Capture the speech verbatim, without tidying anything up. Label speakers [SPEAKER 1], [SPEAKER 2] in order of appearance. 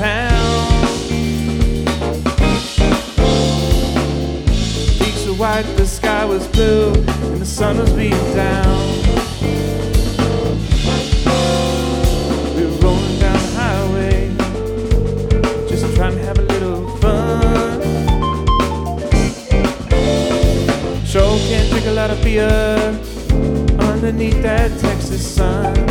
[SPEAKER 1] town. Peaks were white, the sky was blue, and the sun was beating down. We were rolling down the highway, just trying to have a little fun. Sure can't drink a lot of beer underneath that Texas sun.